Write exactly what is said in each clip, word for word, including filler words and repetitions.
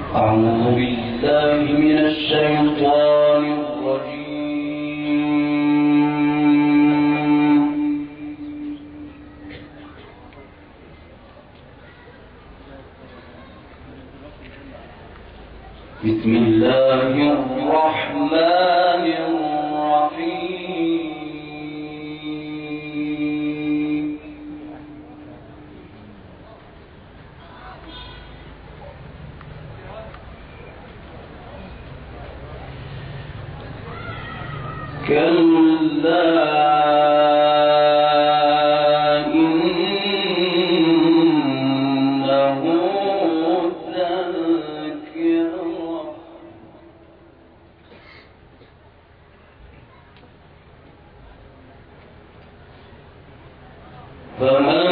أعوذ بالله من الشيطان الرجيم. بسم الله الرحمن الرحيم. كلا إنه تذكرة فمن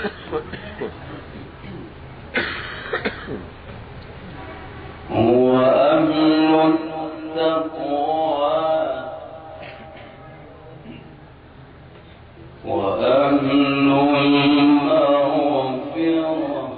هو أهل التقوى وأهل المغفرة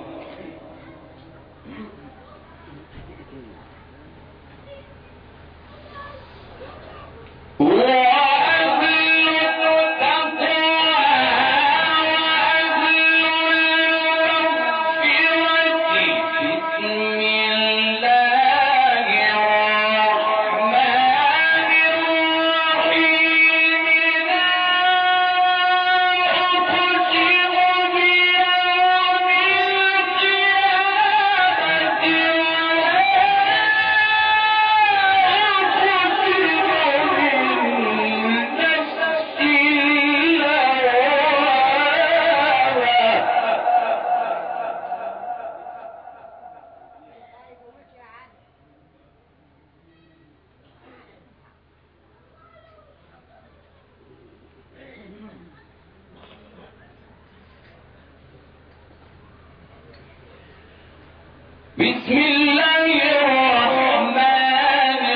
بسم الله الرحمن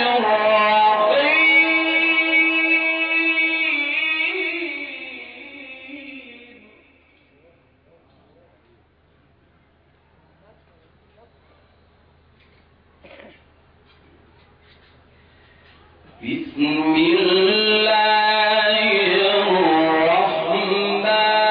الرحيم بسم الله الرحمن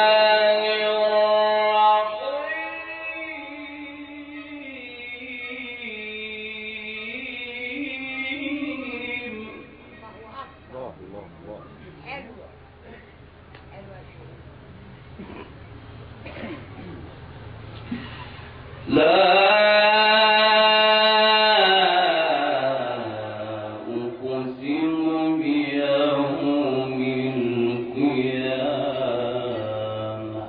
لا أقسم بيوم القيامة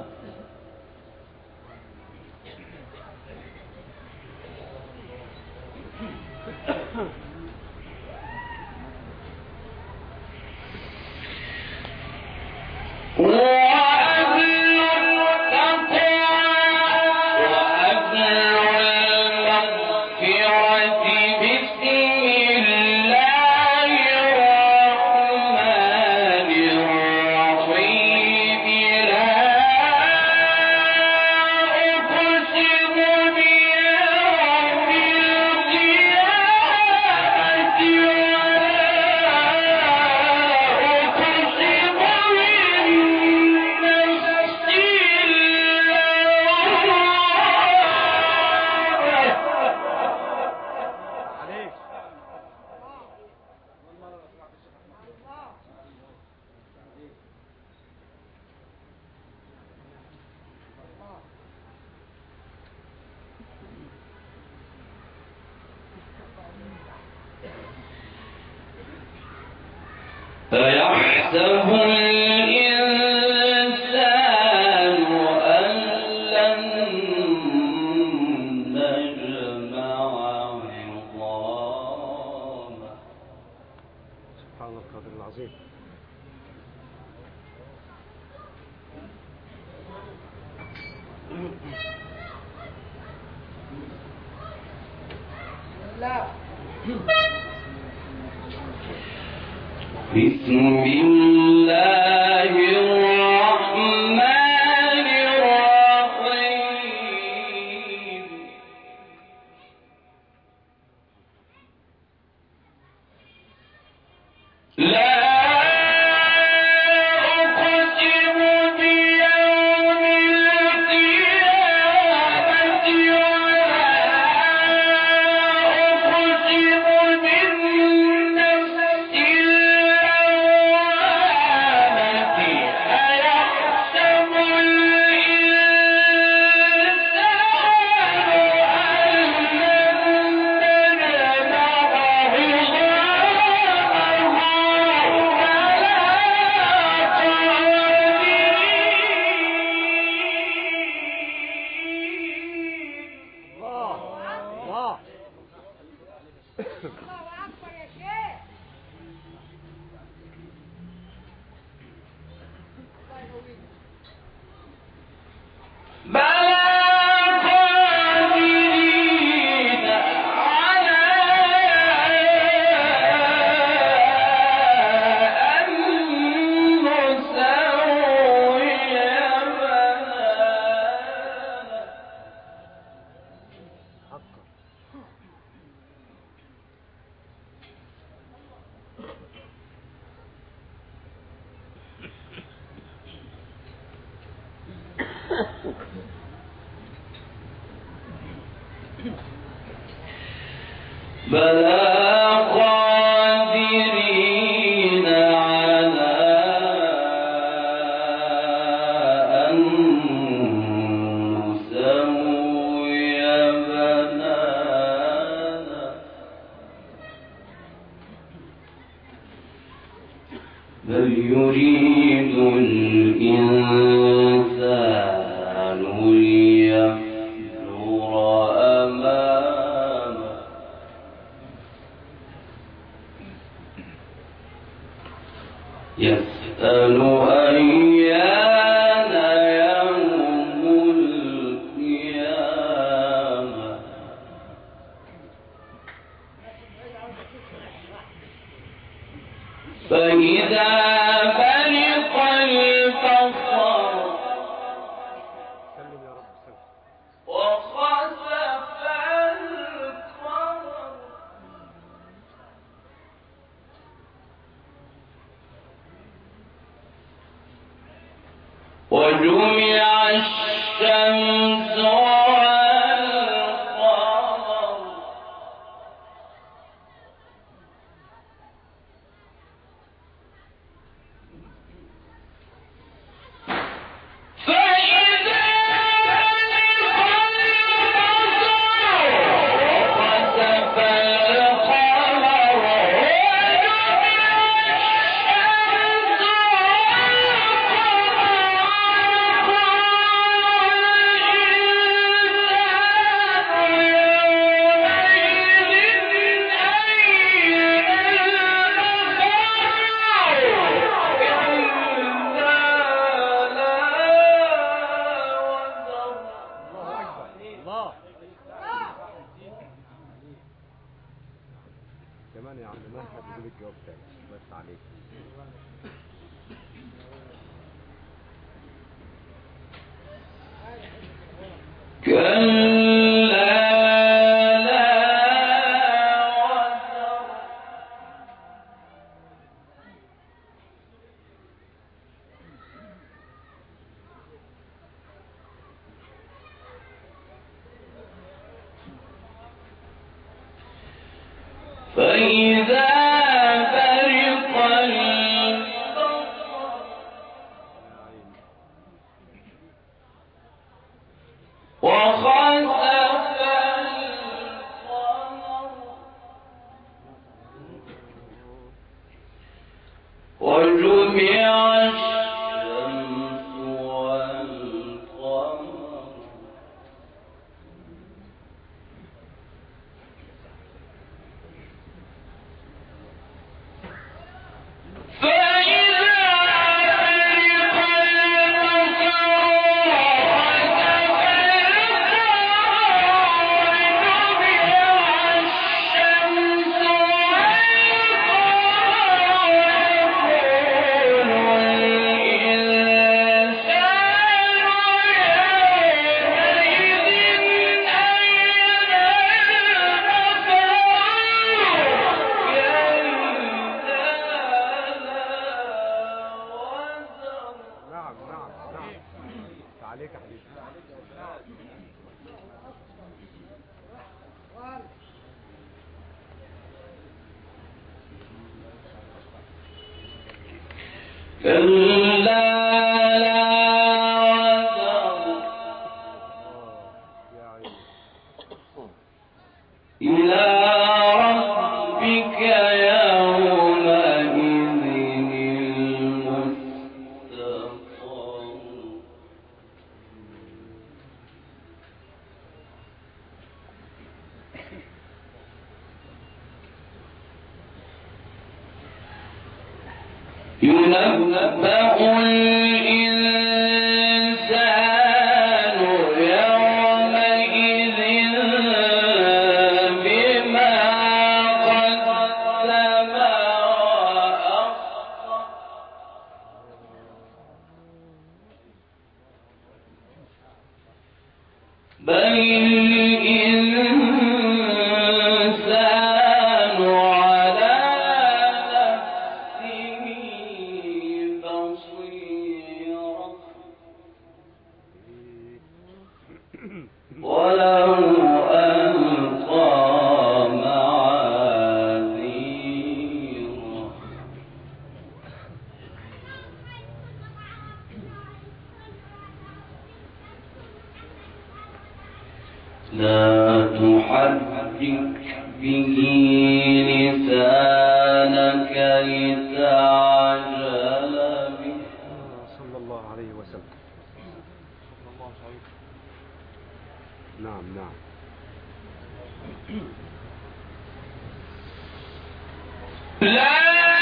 أيحسب الإنسان أن لن نجمع عظامه سبحان القدر العظيم. لا بسم الله الرحمن الرحيم لا أقسم بيوم القيامة ولا أقسم بالنفس اللوامة أيحسب الإنسان أن لن نجمع عظامه بلى قادرين على أن نسوي بنانا بل يريد الإنسان ليفجر أمامه يسأل أيان يوم القيامة فإذا برق البصر سلم يا رب سلم. وخسف القمر وجمع الشمس والقمر فإذا برق البصر وخسف القمر وجمع الشمس الله كمان يا عم مهد يقول الجواب تاني بس عليك. كلا لا وزر فإذا برق البصر وخسف القمر وجمع الشمس والقمر فإذا برق البصر وخسف القمر وجمع الشمس نعم نعم نعم عليك يا حبيبي. كلا لا وزر يا عيني. إلى ربك يومئذ المستقر ينبأ الإنسان يومئذ بما قدم وأخر بل الإنسان على نفسه بصيرة لا تحرك به لسانك لتعجل به صلى الله عليه وسلم. نعم نعم. لا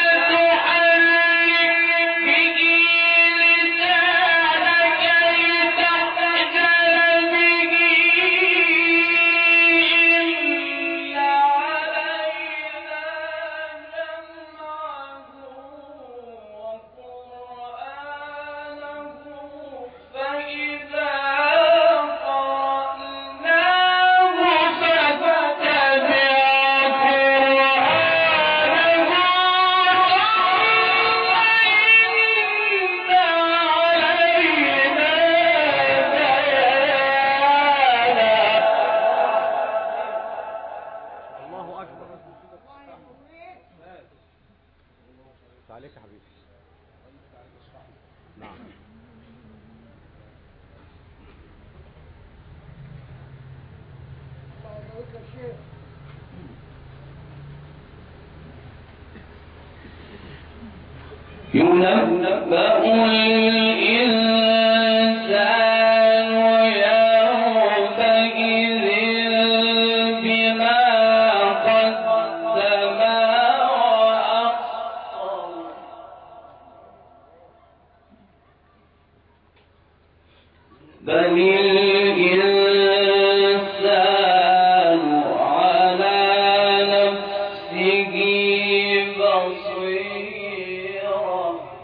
عليك يا حبيبي. نعم. ينبأ الإنسان يومئذ بما قدم وأخر بل الإنسان على نفسه بصيرة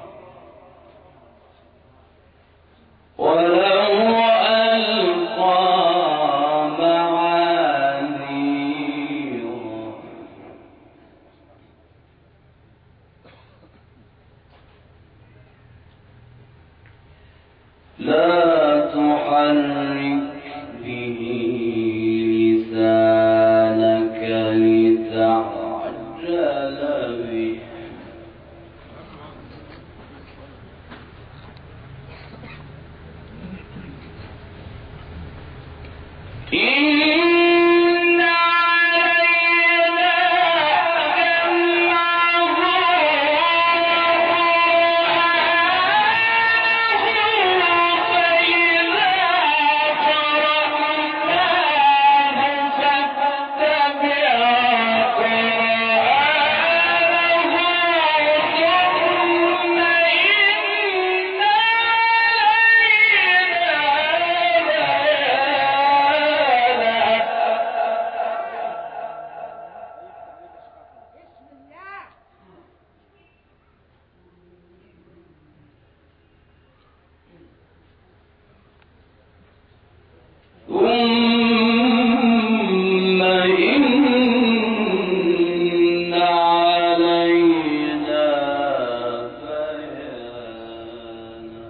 ولو ألقى معاذيره لا تحرك به لسانك لتعجل به إن علينا جمعه وقرآنه فإذا قرأناه فاتبع قرآنه ثم إن ثم إن علينا بيانه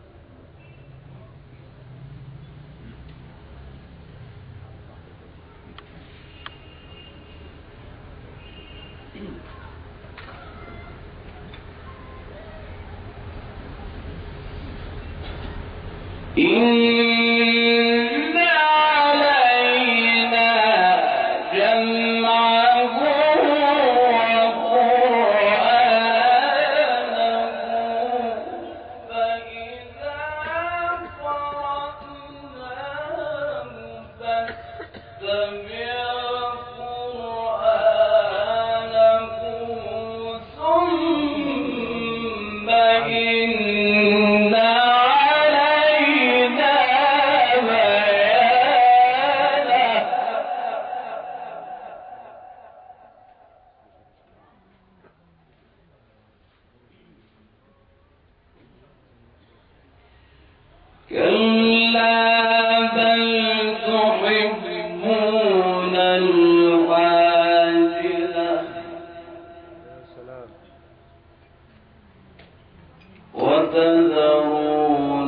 إن علينا جمعه وقرآنه فإذا قرأناه فاتبع قرآنه ثم إن علينا بيانه كلا بل تحبون العاجلة يا سلام. وتذرون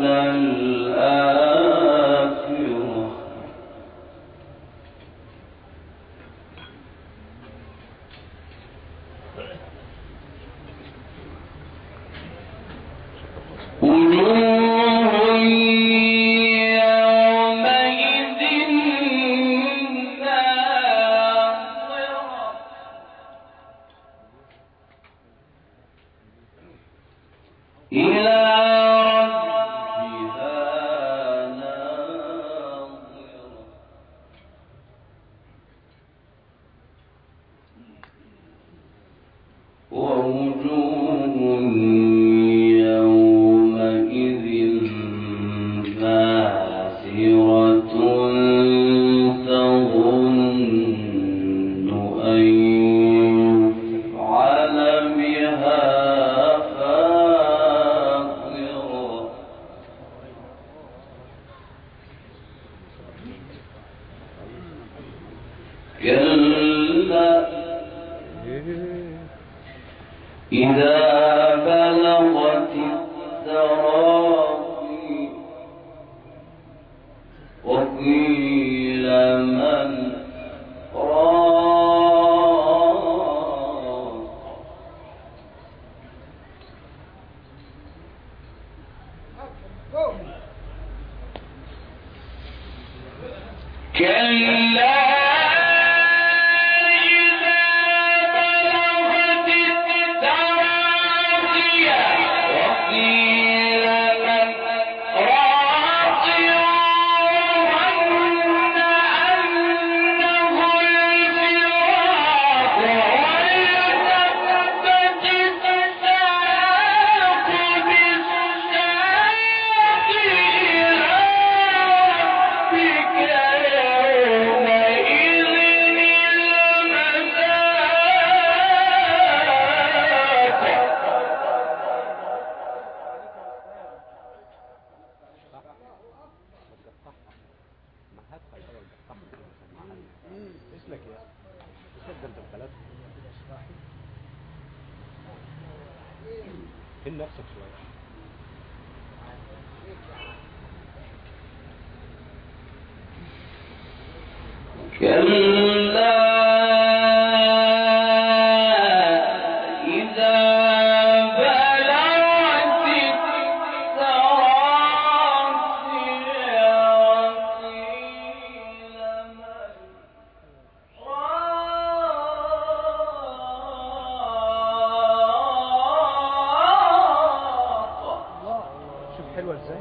الآخرة وجوه يومئذ إذا بلغت التراقي وقيل من راق كلا فين نفسك شوية. كلا إذا بلغت التراقي وقيل من راق شوف حلوة ازاي.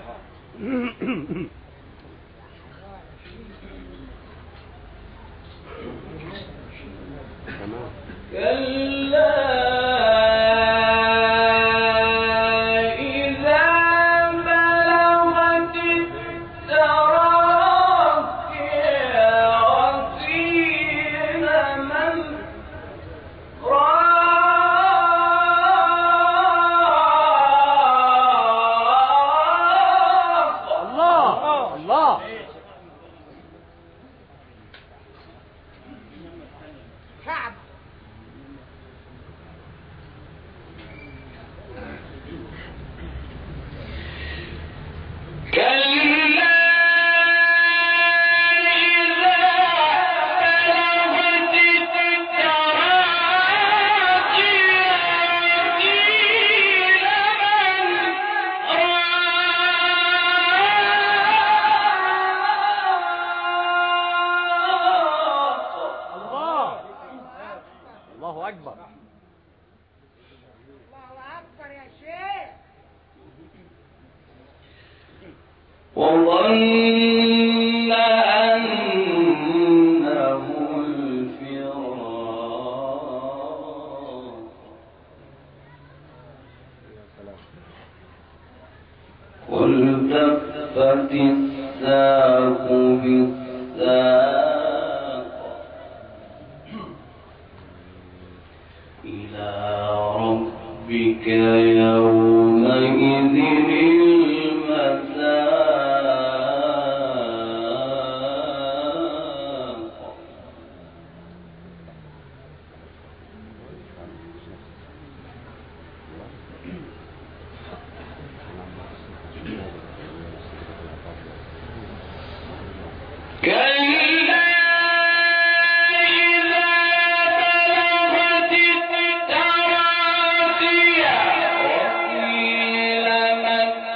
كلا إذا بلغت التراقي وقيل من راق الله الله. كلا إذا بلغت التراقي وقيل من راق الله الله أكبر. وظن أنه الفراق والتفت الساق بالساق إلى ربك يومئذ من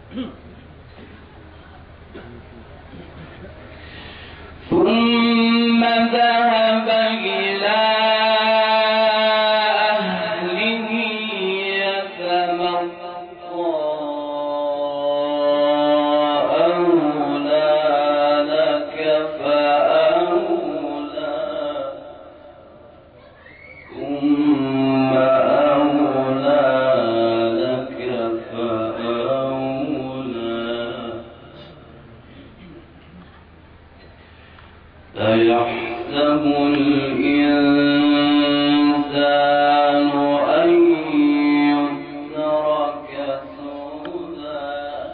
ثم ذهب إلى أهله يتمطى أولى لك فأولى ثم أولى لك فأولى أيحسب الإنسان أن يترك سدى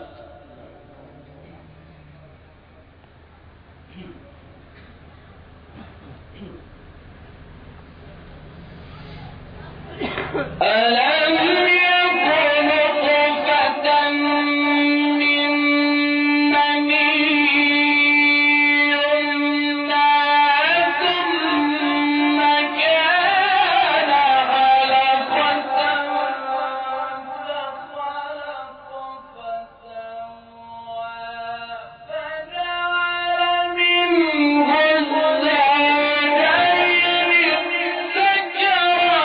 ألم يكن نطفة من مني ثم كان علقة فخلق فسوى فجعل منه الزوجين الذكر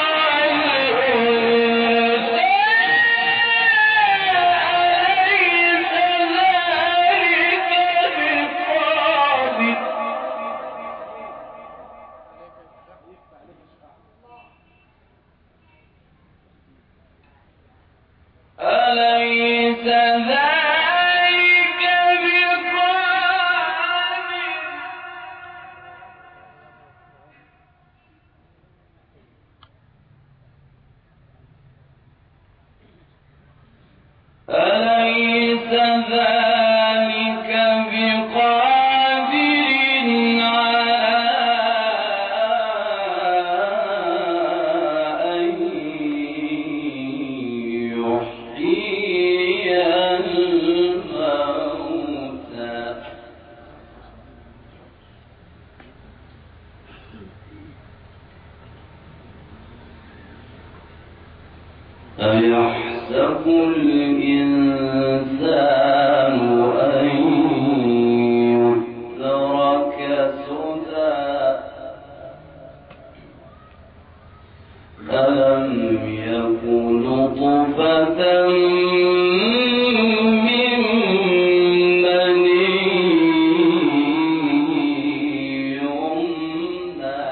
أليس ذلك بقادر أليس ذلك بقادر على أن يحيي الموتى أيحسب الإنسان أن يترك سدى ألم يكن نطفة من مني يمنى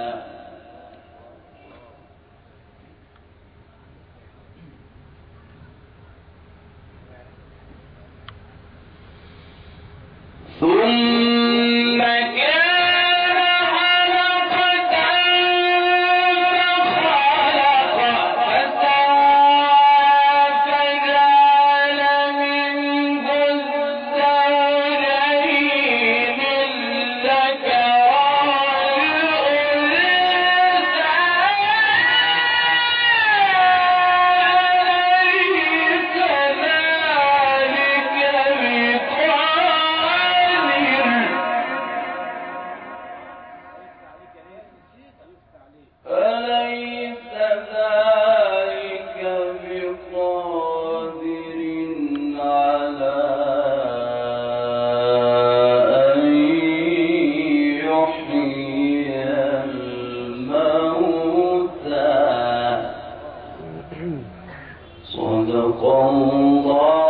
ثم كان علقة فخلق فسوى فجعل منه الزوجين الذكر والأنثى أليس ذلك بقادر على أن يحيي الموتى صدق الله